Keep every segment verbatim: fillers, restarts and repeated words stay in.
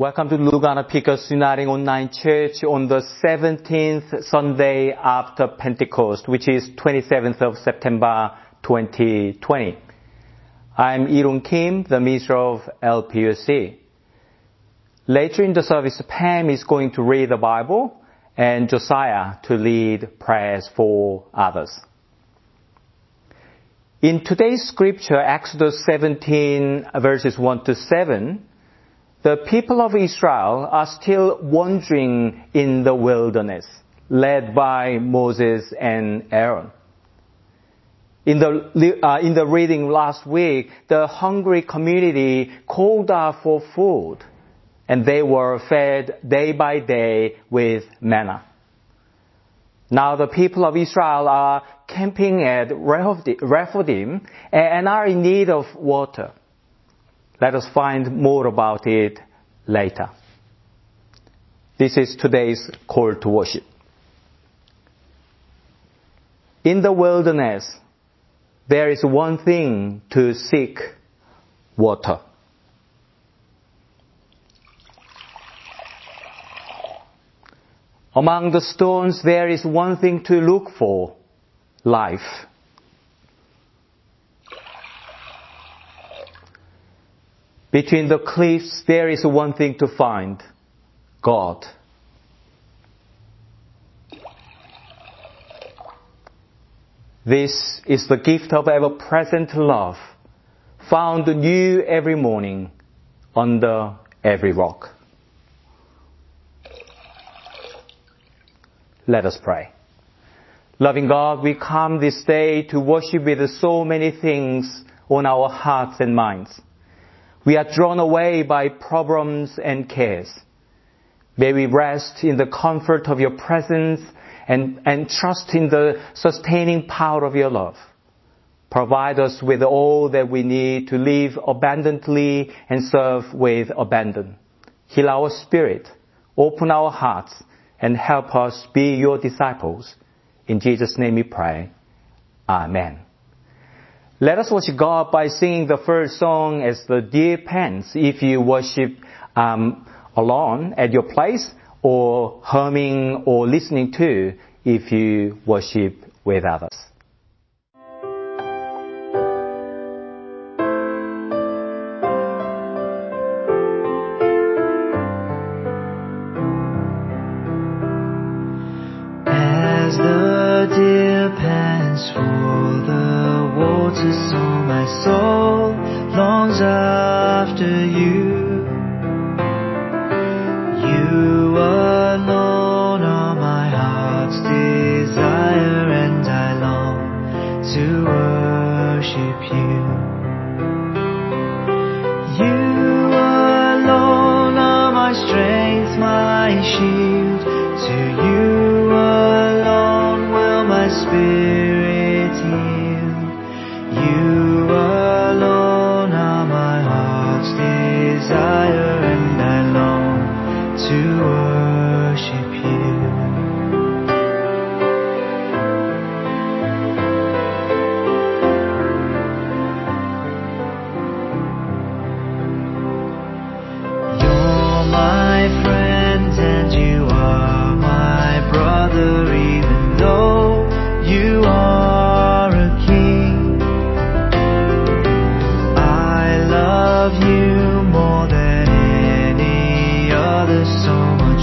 Welcome to Lugana Picos Uniting Online Church on the seventeenth Sunday after Pentecost, which is twenty-seventh of September twenty twenty. I'm Irun Kim, the Minister of L P U C. Later in the service, Pam is going to read the Bible and Josiah to lead prayers for others. In today's scripture, Exodus seventeen, verses one to seven, the people of Israel are still wandering in the wilderness, led by Moses and Aaron. In the, uh, in the reading last week, the hungry community called out for food, and they were fed day by day with manna. Now the people of Israel are camping at Rephidim and are in need of water. Let us find more about it later. This is today's call to worship. In the wilderness, there is one thing to seek: water. Among the stones, there is one thing to look for: life. Between the cliffs, there is one thing to find: God. This is the gift of ever-present love, found new every morning, under every rock. Let us pray. Loving God, we come this day to worship with so many things on our hearts and minds. We are drawn away by problems and cares. May we rest in the comfort of your presence and, and trust in the sustaining power of your love. Provide us with all that we need to live abundantly and serve with abandon. Heal our spirit, open our hearts, and help us be your disciples. In Jesus' name we pray. Amen. Let us worship God by singing the first song as the Deer Pants, if you worship um, alone at your place, or humming or listening to if you worship with others. As the deer pants for the waters, so my soul longs after you. You alone are my heart's desire, and I long to worship you. You alone are my strength, my shield. To you alone will my spirit yield. You alone are my heart's desire, and I long to worship you. You're my friend and you are my brother, even though you are a king. I love you more than any other, so much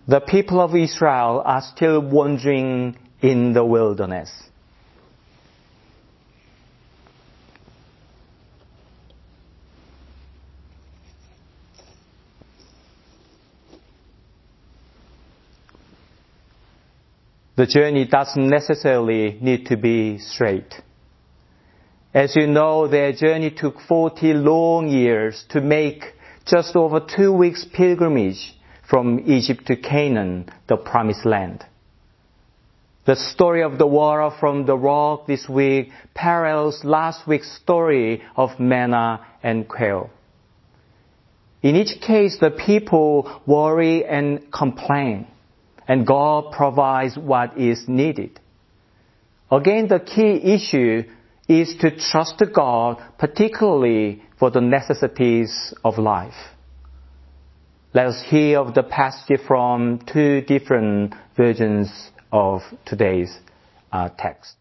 the people of Israel are still wandering in the wilderness. The journey doesn't necessarily need to be straight. As you know, their journey took forty long years to make just over two weeks pilgrimage from Egypt to Canaan, the promised land. The story of the water from the rock this week parallels last week's story of manna and quail. In each case, the people worry and complain, and God provides what is needed. Again, the key issue is to trust God, particularly for the necessities of life. Let us hear of the passage from two different versions of today's uh, text.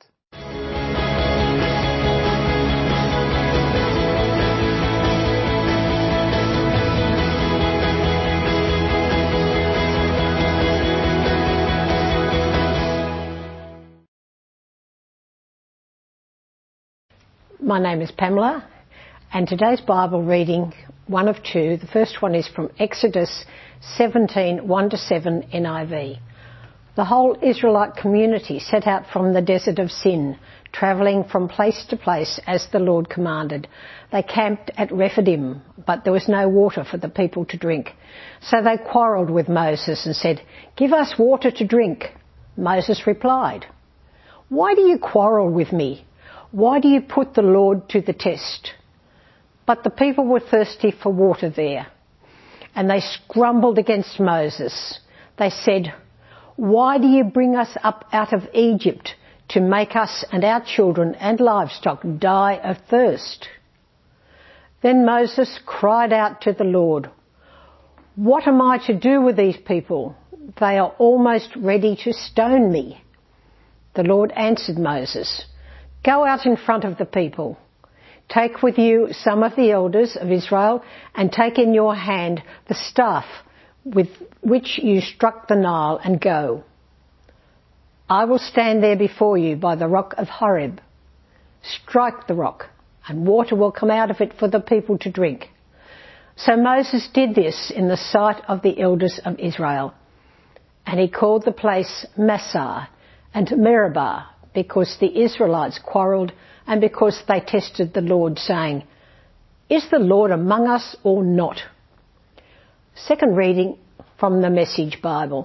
My name is Pamela, and today's Bible reading, one of two. The first one is from Exodus seventeen, one to seven N I V. The whole Israelite community set out from the desert of Sin, travelling from place to place as the Lord commanded. They camped at Rephidim, but there was no water for the people to drink. So they quarrelled with Moses and said, "Give us water to drink." Moses replied, "Why do you quarrel with me? Why do you put the Lord to the test?" But the people were thirsty for water there, and they grumbled against Moses. They said, "Why do you bring us up out of Egypt to make us and our children and livestock die of thirst?" Then Moses cried out to the Lord, "What am I to do with these people? They are almost ready to stone me." The Lord answered Moses, "Go out in front of the people. Take with you some of the elders of Israel and take in your hand the staff with which you struck the Nile and go. I will stand there before you by the rock of Horeb. Strike the rock and water will come out of it for the people to drink." So Moses did this in the sight of the elders of Israel, and he called the place Massah and Meribah, because the Israelites quarrelled and because they tested the Lord, saying, "Is the Lord among us or not?" Second reading from the Message Bible,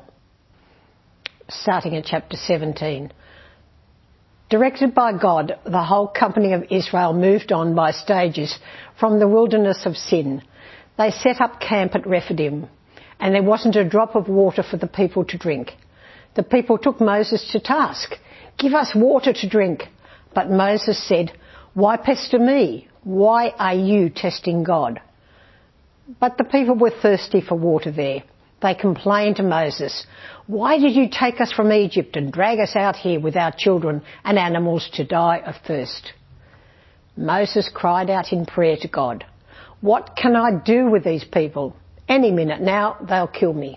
starting at chapter seventeen. Directed by God, the whole company of Israel moved on by stages from the wilderness of Sin. They set up camp at Rephidim, and there wasn't a drop of water for the people to drink. The people took Moses to task. "Give us water to drink." But Moses said, "Why pester me? Why are you testing God?" But the people were thirsty for water there. They complained to Moses, "Why did you take us from Egypt and drag us out here with our children and animals to die of thirst?" Moses cried out in prayer to God, "What can I do with these people? Any minute now they'll kill me."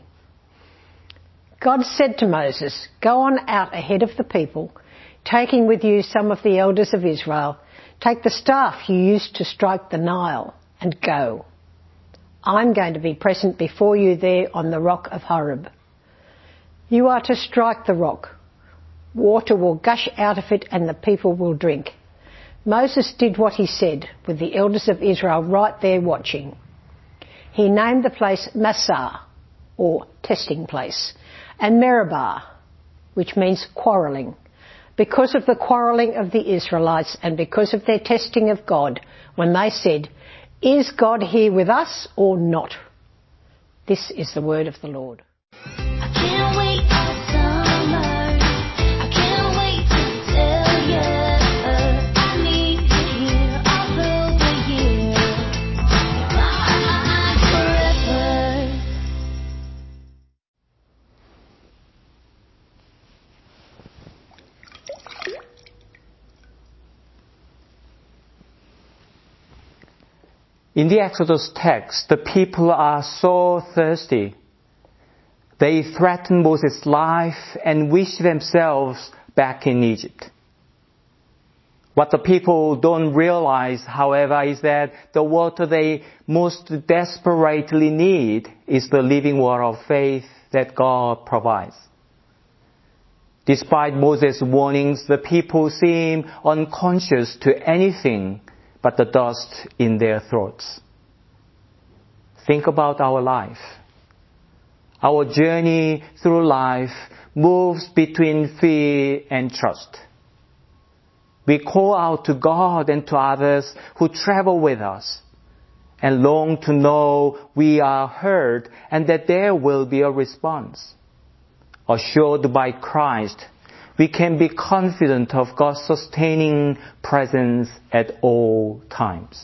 God said to Moses, "Go on out ahead of the people, taking with you some of the elders of Israel. Take the staff you used to strike the Nile and go. I'm going to be present before you there on the rock of Horeb. You are to strike the rock. Water will gush out of it and the people will drink." Moses did what he said, with the elders of Israel right there watching. He named the place Massah, or testing place, and Meribah, which means quarrelling, because of the quarrelling of the Israelites and because of their testing of God when they said, "Is God here with us or not?" This is the word of the Lord. I can't wait all summer. I can't wait to tell you I need you here all over here. Mine forever. In the Exodus text, the people are so thirsty. They threatened Moses' life and wished themselves back in Egypt. What the people don't realize, however, is that the water they most desperately need is the living water of faith that God provides. Despite Moses' warnings, the people seem unconscious to anything but the dust in their throats. Think about our life. Our journey through life moves between fear and trust. We call out to God and to others who travel with us and long to know we are heard and that there will be a response. Assured by Christ, we can be confident of God's sustaining presence at all times.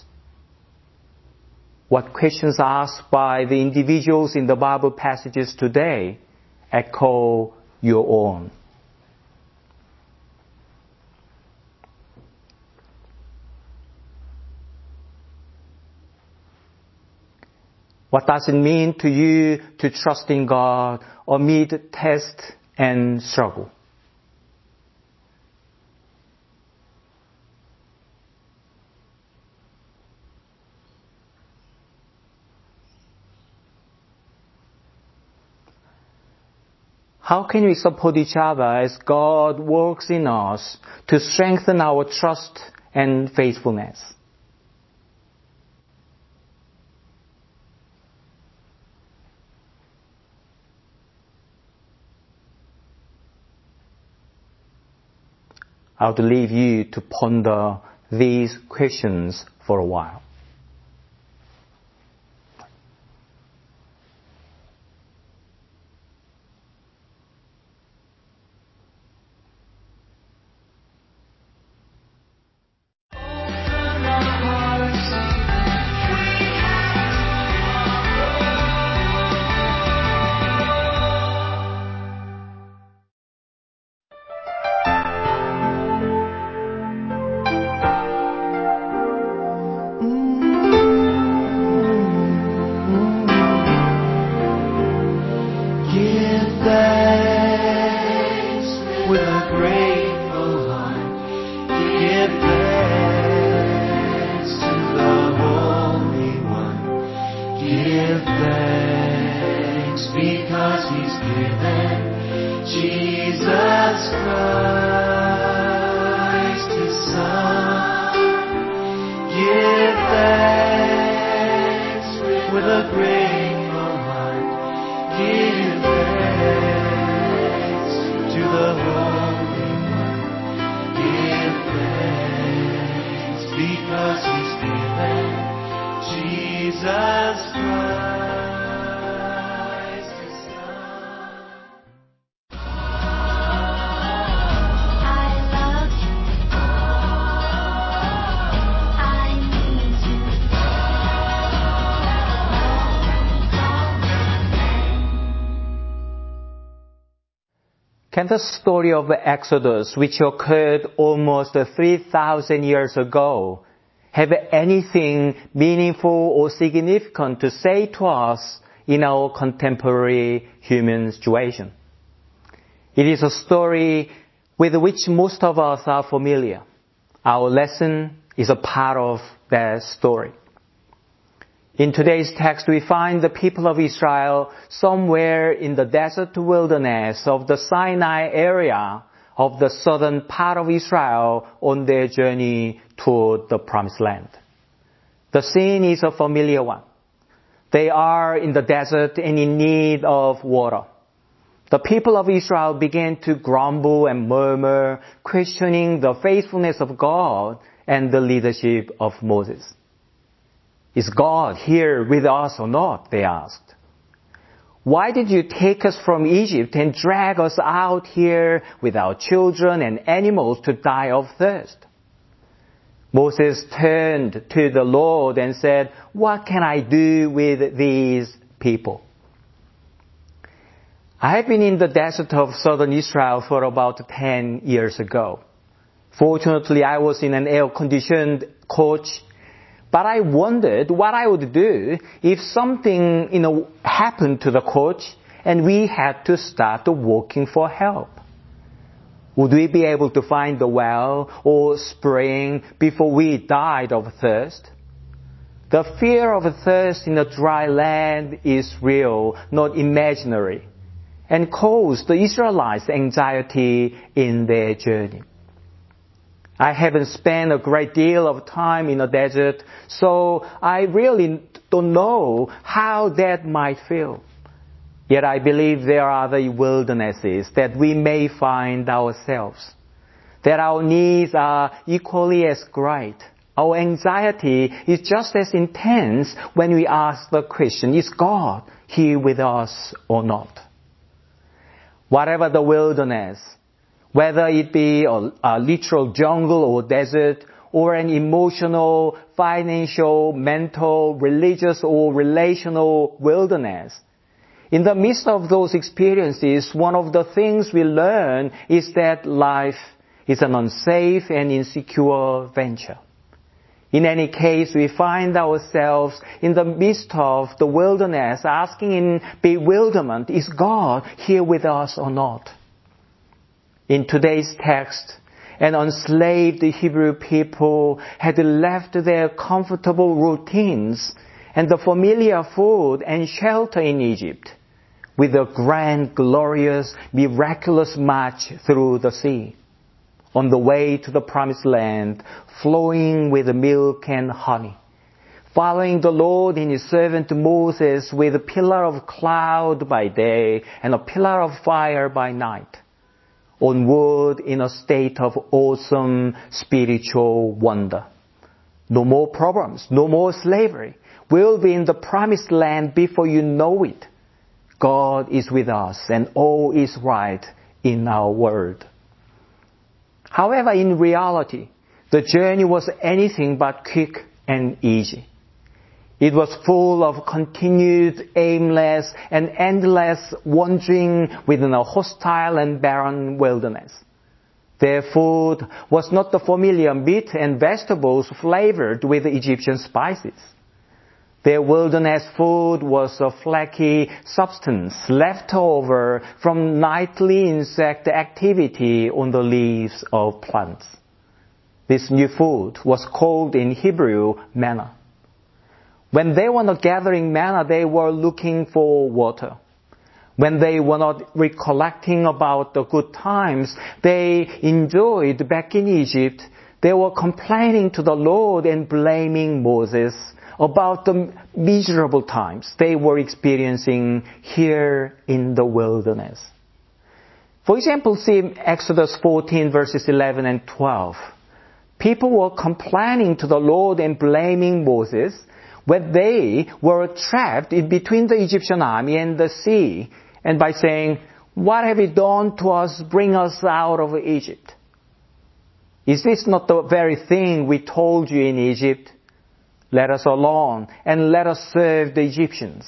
What questions asked by the individuals in the Bible passages today echo your own. What does it mean to you to trust in God amid test and struggle? How can we support each other as God works in us to strengthen our trust and faithfulness? I would leave you to ponder these questions for a while. Give thanks with a grateful heart. Give thanks to the Holy One. Give thanks because He's given Jesus Christ His Son. Give thanks with a grateful heart. Give thanks to the Holy One. Give thanks because He's given Jesus Christ His Son. I love you. I need you. Can the story of the Exodus, which occurred almost three thousand years ago, have anything meaningful or significant to say to us in our contemporary human situation? It is a story with which most of us are familiar. Our lesson is a part of that story. In today's text, we find the people of Israel somewhere in the desert wilderness of the Sinai area of the southern part of Israel on their journey toward the Promised Land. The scene is a familiar one. They are in the desert and in need of water. The people of Israel began to grumble and murmur, questioning the faithfulness of God and the leadership of Moses. Is God here with us or not? They asked. Why did you take us from Egypt and drag us out here with our children and animals to die of thirst? Moses turned to the Lord and said, what can I do with these people? I have been in the desert of southern Israel for about ten years ago. Fortunately, I was in an air-conditioned coach, but I wondered what I would do if something, you know, happened to the coach and we had to start walking for help. Would we be able to find the well or spring before we died of thirst? The fear of thirst in a dry land is real, not imaginary, and caused the Israelites anxiety in their journey. I haven't spent a great deal of time in the desert, so I really don't know how that might feel. Yet I believe there are the wildernesses that we may find ourselves, that our needs are equally as great. Our anxiety is just as intense when we ask the question, is God here with us or not? Whatever the wilderness, whether it be a, a literal jungle or desert, or an emotional, financial, mental, religious, or relational wilderness, in the midst of those experiences, one of the things we learn is that life is an unsafe and insecure venture. In any case, we find ourselves in the midst of the wilderness, asking in bewilderment, is God here with us or not? In today's text, an enslaved Hebrew people had left their comfortable routines and the familiar food and shelter in Egypt with a grand, glorious, miraculous march through the sea, on the way to the promised land, flowing with milk and honey, following the Lord in His servant Moses with a pillar of cloud by day and a pillar of fire by night, onward in a state of awesome spiritual wonder. No more problems, no more slavery. We'll be in the promised land before you know it. God is with us and all is right in our world. However, in reality, the journey was anything but quick and easy. It was full of continued, aimless, and endless wandering within a hostile and barren wilderness. Their food was not the familiar meat and vegetables flavored with Egyptian spices. Their wilderness food was a flaky substance left over from nightly insect activity on the leaves of plants. This new food was called in Hebrew manna. When they were not gathering manna, they were looking for water. When they were not recollecting about the good times they enjoyed back in Egypt, they were complaining to the Lord and blaming Moses about the miserable times they were experiencing here in the wilderness. For example, see Exodus fourteen verses eleven and twelve. People were complaining to the Lord and blaming Moses when they were trapped in between the Egyptian army and the sea, and by saying, "What have you done to us? Bring us out of Egypt. Is this not the very thing we told you in Egypt? Let us alone and let us serve the Egyptians.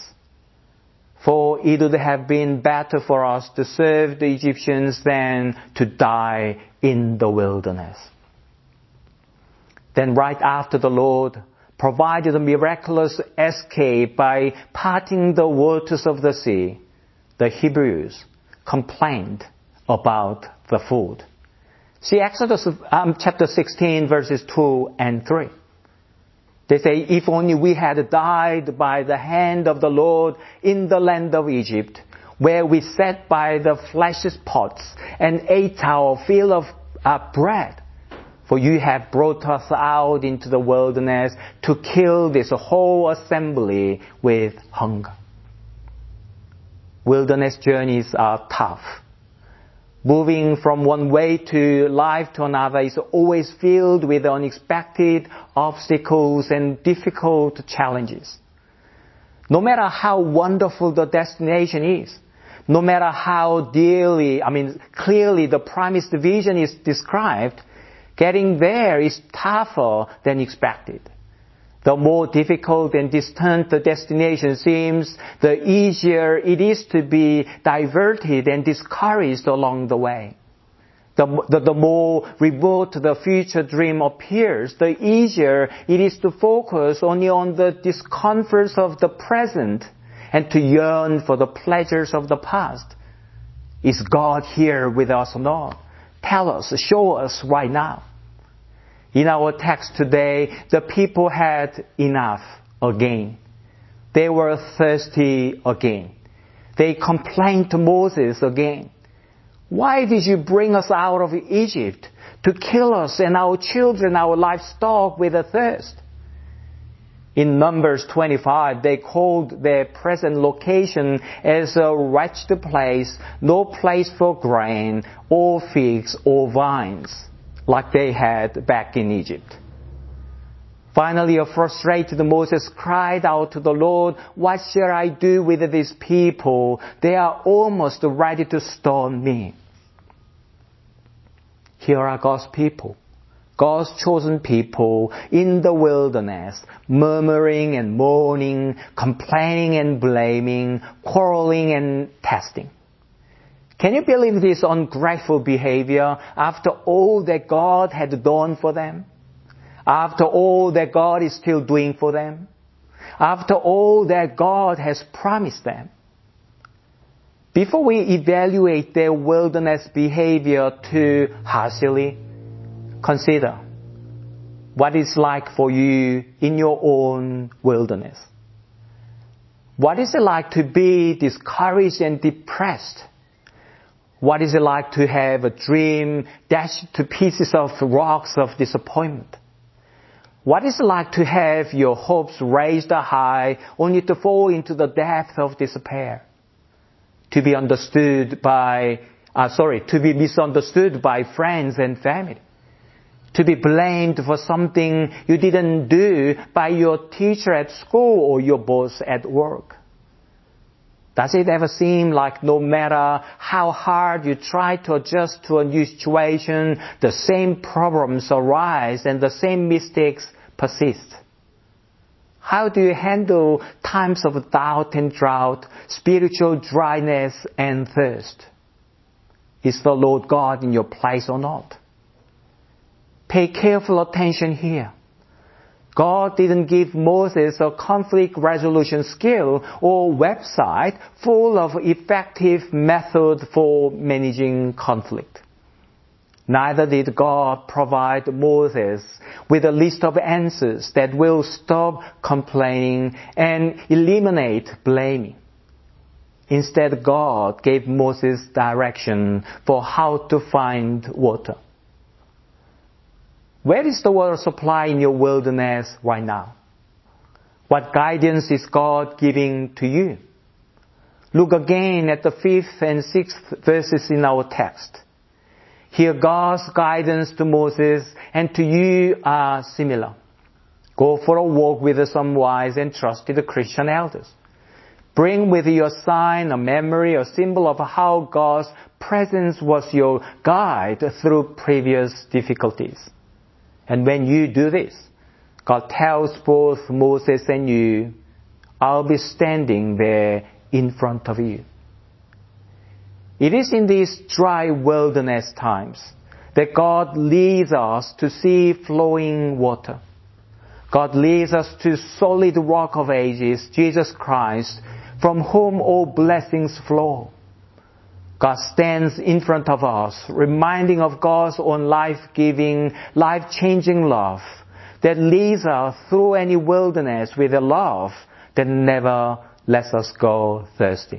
For it would have been better for us to serve the Egyptians than to die in the wilderness." Then right after the Lord provided a miraculous escape by parting the waters of the sea, the Hebrews complained about the food. See Exodus um, chapter sixteen verses two and three. They say, "If only we had died by the hand of the Lord in the land of Egypt, where we sat by the flesh's pots and ate our fill of uh, bread. For you have brought us out into the wilderness to kill this whole assembly with hunger." Wilderness journeys are tough. Moving from one way to life to another is always filled with unexpected obstacles and difficult challenges. No matter how wonderful the destination is, no matter how dearly, I mean, clearly the promised vision is described, getting there is tougher than expected. The more difficult and distant the destination seems, the easier it is to be diverted and discouraged along the way. The, the, the more remote the future dream appears, the easier it is to focus only on the discomforts of the present and to yearn for the pleasures of the past. Is God here with us or not? Tell us, show us right now. In our text today, the people had enough again. They were thirsty again. They complained to Moses again. Why did you bring us out of Egypt to kill us and our children, our livestock with a thirst? In Numbers twenty-five, they called their present location as a wretched place, no place for grain, or figs, or vines, like they had back in Egypt. Finally, a frustrated Moses cried out to the Lord, "What shall I do with these people? They are almost ready to stone me." Here are God's people, God's chosen people in the wilderness, murmuring and moaning, complaining and blaming, quarreling and testing. Can you believe this ungrateful behavior after all that God had done for them? After all that God is still doing for them? After all that God has promised them? Before we evaluate their wilderness behavior too harshly, consider what it's like for you in your own wilderness. What is it like to be discouraged and depressed? What is it like to have a dream dashed to pieces of rocks of disappointment? What is it like to have your hopes raised high only to fall into the depth of despair? To be understood by, uh, sorry, to be misunderstood by friends and family. To be blamed for something you didn't do by your teacher at school or your boss at work. Does it ever seem like no matter how hard you try to adjust to a new situation, the same problems arise and the same mistakes persist? How do you handle times of doubt and drought, spiritual dryness and thirst? Is the Lord God in your place or not? Pay careful attention here. God didn't give Moses a conflict resolution skill or website full of effective method for managing conflict. Neither did God provide Moses with a list of answers that will stop complaining and eliminate blaming. Instead, God gave Moses direction for how to find water. Where is the water supply in your wilderness right now? What guidance is God giving to you? Look again at the fifth and sixth verses in our text. Here God's guidance to Moses and to you are similar. Go for a walk with some wise and trusted Christian elders. Bring with you a sign, a memory, a symbol of how God's presence was your guide through previous difficulties. And when you do this, God tells both Moses and you, I'll be standing there in front of you. It is in these dry wilderness times that God leads us to see flowing water. God leads us to solid rock of ages, Jesus Christ, from whom all blessings flow. God stands in front of us, reminding of God's own life-giving, life-changing love that leads us through any wilderness with a love that never lets us go thirsty.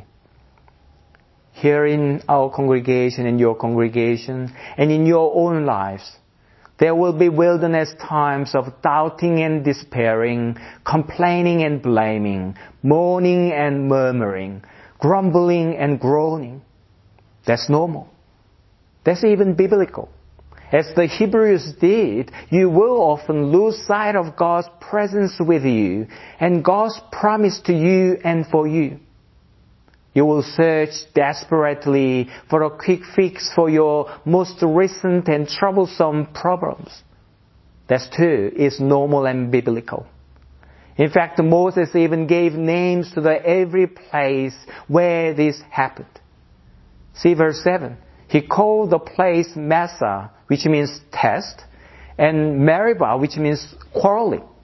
Here in our congregation, in your congregation, and in your own lives, there will be wilderness times of doubting and despairing, complaining and blaming, moaning and murmuring, grumbling and groaning. That's normal. That's even biblical. As the Hebrews did, you will often lose sight of God's presence with you and God's promise to you and for you. You will search desperately for a quick fix for your most recent and troublesome problems. That too is normal and biblical. In fact, Moses even gave names to the every place where this happened. See verse seven. He called the place Massah, which means test, and Meribah, which means quarreling.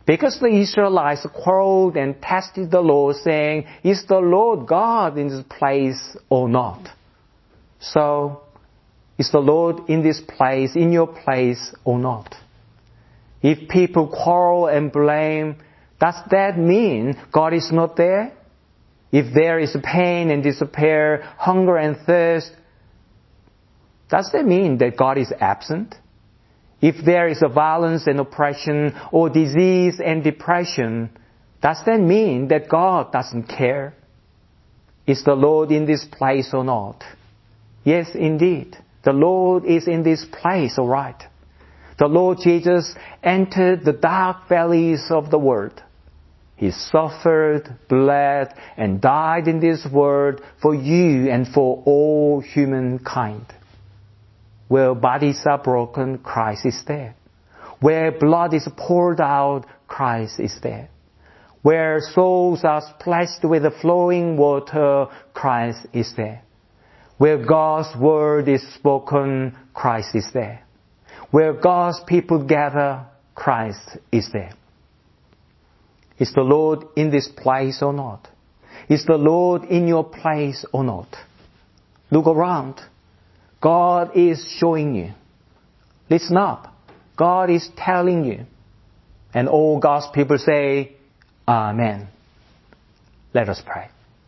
Because the Israelites quarreled and tested the Lord, saying, is the Lord God in this place or not? So, is the Lord in this place, in your place or not? If people quarrel and blame, does that mean God is not there? If there is pain and despair, hunger and thirst, does that mean that God is absent? If there is a violence and oppression or disease and depression, does that mean that God doesn't care? Is the Lord in this place or not? Yes, indeed. The Lord is in this place, all right. The Lord Jesus entered the dark valleys of the world. He suffered, bled, and died in this world for you and for all humankind. Where bodies are broken, Christ is there. Where blood is poured out, Christ is there. Where souls are splashed with the flowing water, Christ is there. Where God's word is spoken, Christ is there. Where God's people gather, Christ is there. Is the Lord in this place or not? Is the Lord in your place or not? Look around. God is showing you. Listen up. God is telling you. And all God's people say, Amen. Let us pray.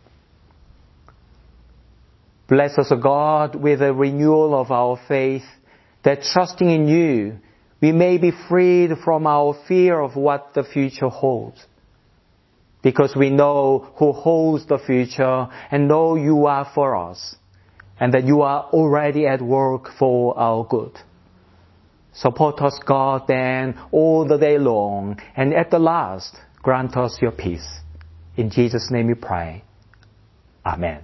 Bless us, O God, with a renewal of our faith, that trusting in you, we may be freed from our fear of what the future holds. Because we know who holds the future and know you are for us, and that you are already at work for our good. Support us, God, then, all the day long, and at the last, grant us your peace. In Jesus' name we pray. Amen.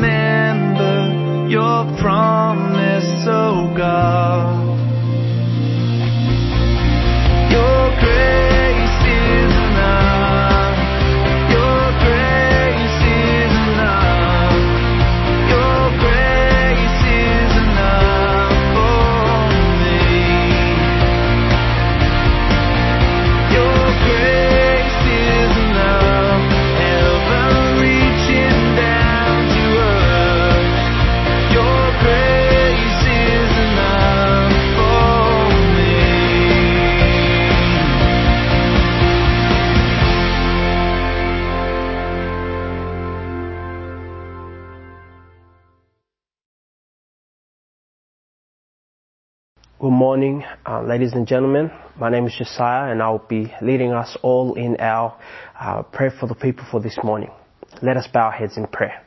Remember your promise, oh God. Good morning, uh, ladies and gentlemen. My name is Josiah, and I'll be leading us all in our uh, prayer for the people for this morning. Let us bow our heads in prayer.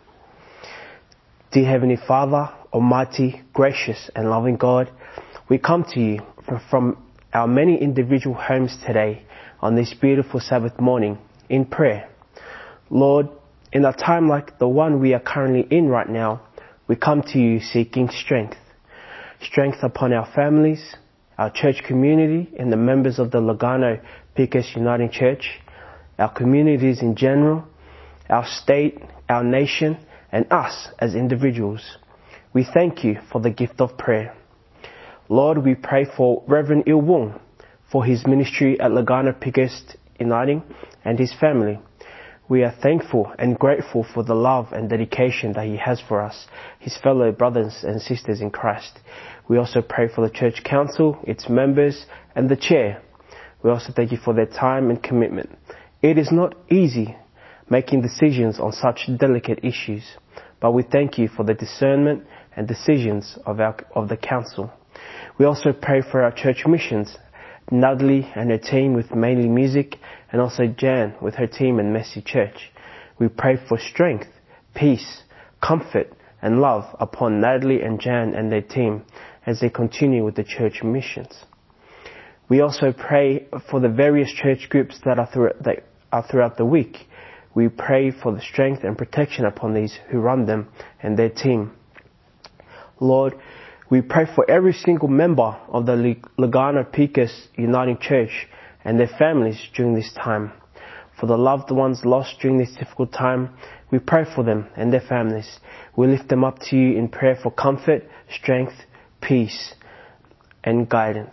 Dear Heavenly Father, Almighty, gracious and loving God, we come to you from our many individual homes today on this beautiful Sabbath morning in prayer. Lord, in a time like the one we are currently in right now, we come to you seeking strength. Strength upon our families, our church community and the members of the Lugano Picus Uniting Church, our communities in general, our state, our nation, and us as individuals. We thank you for the gift of prayer. Lord, we pray for Reverend Il Wung, for his ministry at Lugano Picus Uniting and his family. We are thankful and grateful for the love and dedication that he has for us, his fellow brothers and sisters in Christ. We also pray for the church council, its members, and the chair. We also thank you for their time and commitment. It is not easy making decisions on such delicate issues, but we thank you for the discernment and decisions of our of the council. We also pray for our church missions, Natalie and her team with mainly music, and also Jan with her team and Messy Church. We pray for strength, peace, comfort and love upon Natalie and Jan and their team as they continue with the church missions. We also pray for the various church groups that are, through, that are throughout the week. We pray for the strength and protection upon these who run them and their team. Lord, we pray for every single member of the Lugano Picus Uniting Church and their families during this time. For the loved ones lost during this difficult time, we pray for them and their families. We lift them up to you in prayer for comfort, strength, peace, and guidance.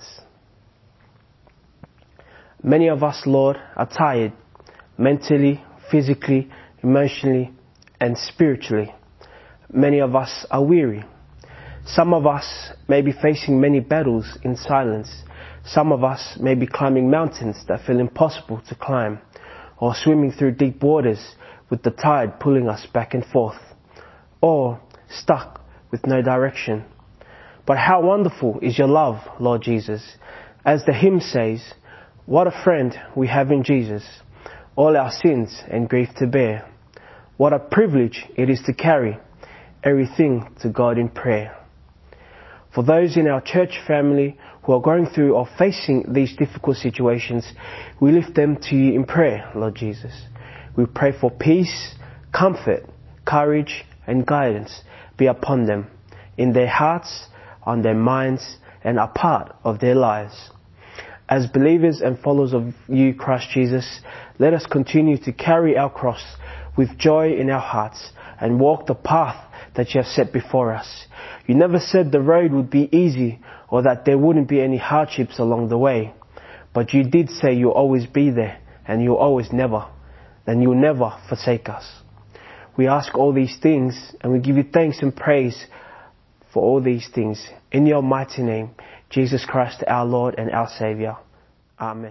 Many of us, Lord, are tired, mentally, physically, emotionally, and spiritually. Many of us are weary. Some of us may be facing many battles in silence. Some of us may be climbing mountains that feel impossible to climb, or swimming through deep waters with the tide pulling us back and forth, or stuck with no direction. But how wonderful is your love, Lord Jesus. As the hymn says, what a friend we have in Jesus, all our sins and grief to bear. What a privilege it is to carry everything to God in prayer. For those in our church family who are going through or facing these difficult situations, we lift them to you in prayer, Lord Jesus. We pray for peace, comfort, courage, and guidance be upon them, in their hearts, on their minds, and a part of their lives. As believers and followers of you, Christ Jesus, let us continue to carry our cross with joy in our hearts and walk the path that you have set before us. You never said the road would be easy or that there wouldn't be any hardships along the way. But you did say you'll always be there and you'll always never, and you'll never forsake us. We ask all these things and we give you thanks and praise for all these things. In your mighty name, Jesus Christ, our Lord and our Savior. Amen.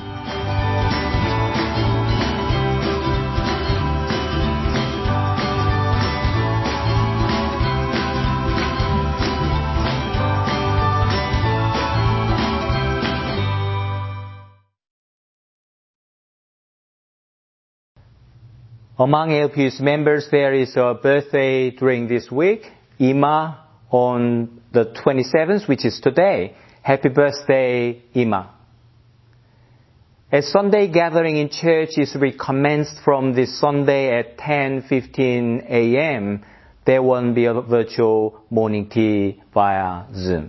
Among L P U's members, there is a birthday during this week. Ima on the twenty-seventh, which is today. Happy birthday, Ima. As Sunday gathering in church is recommenced from this Sunday at ten fifteen a.m., there won't be a virtual morning tea via Zoom.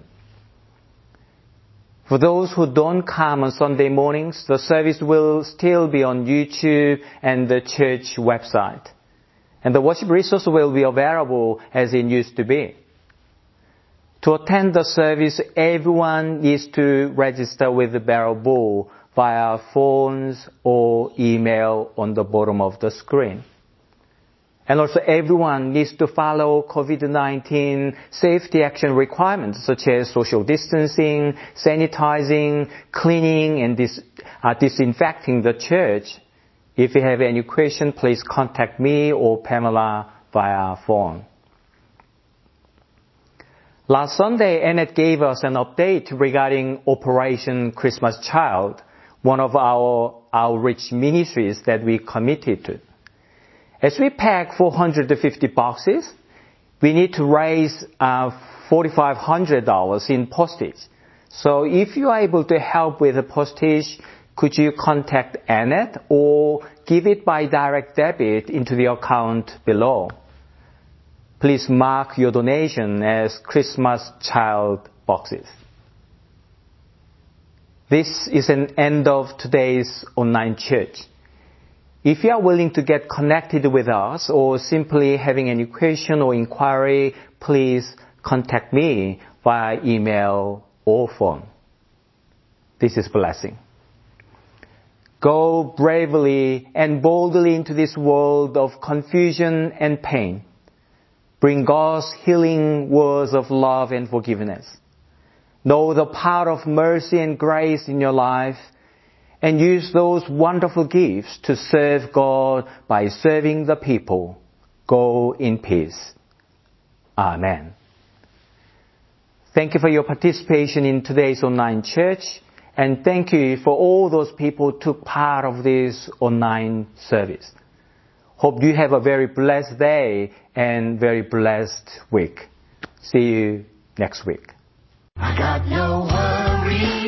For those who don't come on Sunday mornings, the service will still be on YouTube and the church website. And the worship resource will be available as it used to be. To attend the service, everyone needs to register with the Barrel Bowl via phones or email on the bottom of the screen. And also everyone needs to follow COVID nineteen safety action requirements such as social distancing, sanitizing, cleaning, and dis, uh, disinfecting the church. If you have any question, please contact me or Pamela via phone. Last Sunday, Annette gave us an update regarding Operation Christmas Child, one of our outreach ministries that we committed to. As we pack four hundred fifty boxes, we need to raise uh, four thousand five hundred dollars in postage. So if you are able to help with the postage, could you contact Annette or give it by direct debit into the account below? Please mark your donation as Christmas Child boxes. This is an end of today's online church. If you are willing to get connected with us or simply having any question or inquiry, please contact me via email or phone. This is Blessing. Go bravely and boldly into this world of confusion and pain. Bring God's healing words of love and forgiveness. Know the power of mercy and grace in your life and use those wonderful gifts to serve God by serving the people. Go in peace. Amen. Thank you for your participation in today's online church, and thank you for all those people who took part of this online service. Hope you have a very blessed day and very blessed week. See you next week. I got no worries.